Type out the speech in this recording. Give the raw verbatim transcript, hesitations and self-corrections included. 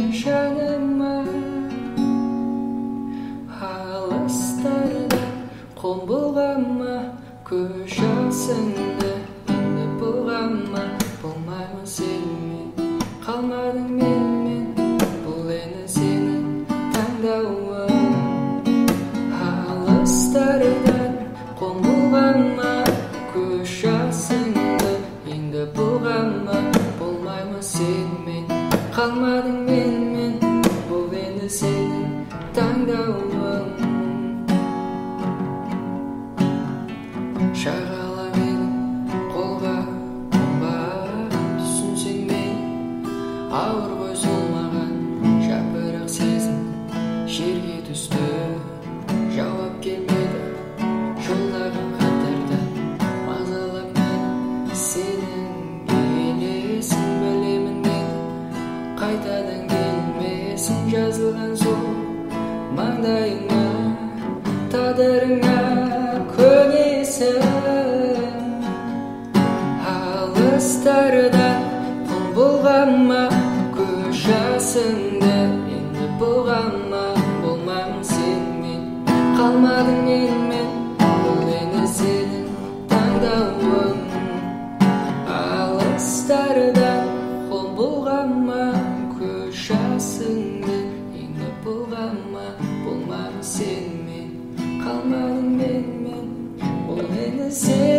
жаныма алыстарда қол бұлғама көз жасыңды енді бұлғама болмаймын сенімен қалмадың менімен бұл енді сенің таңдауың алыстардан қол бұлғама көз жасыңды енді бұлғама болмаймын сенімен қалмадың менімен бұл енді сенің таңдауың шағала менің қолға қонбай түсінсең мені ауыр ғой сол маған жапырақ сезім жерге түсті жауап келмеді жолдаған хаттардан мазалап мені сенің келесің білемін мен қайтадан келмесін жазылған сол маңдайыңа тағдырыңа көнесің алыстардан қол бұлғама көз жасыңды енді бұлғама болмаймын сенімен қалмадың менімен бұл енді сенің таңдауың алыстардан қол бұлғама көз жасыңды енді бұлғама болмаймын сенімен қалмадың менімен бұл енді сенің